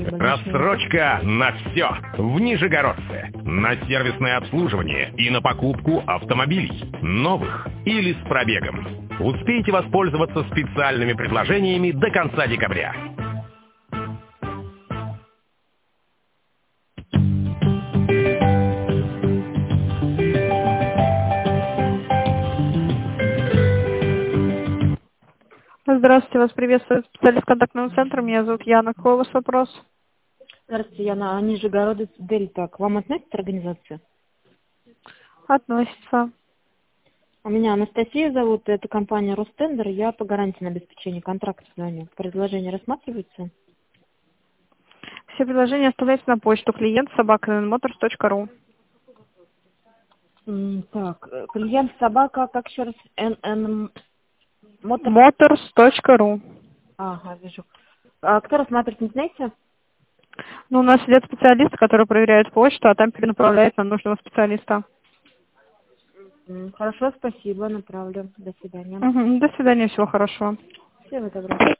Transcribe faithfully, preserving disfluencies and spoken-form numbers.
Рассрочка на все в Нижегородце. На сервисное обслуживание и на покупку автомобилей. Новых или с пробегом. Успейте воспользоваться специальными предложениями до конца декабря. Здравствуйте, вас приветствует специалист контактного центра. Меня зовут Яна. Какой у вас вопрос? Здравствуйте, Яна. А Нижегородец Дельта. К вам относится организация? Относится. А меня Анастасия зовут. Это компания Ростендер. Я по гарантии на обеспечение контракта с вами. Предложение рассматривается? Все предложения оставляйте на почту клиент собака эн эн моторс точка ру. Так, клиент собака, как еще раз? эн эн моторс точка ру. Ага, вижу. А кто рассматривает, не знаете? Ну, у нас сидят специалисты, которые проверяют почту, а там перенаправляют на нужного специалиста. Хорошо, спасибо, направлю. До свидания. Угу. До свидания, всего хорошего. Всего доброго.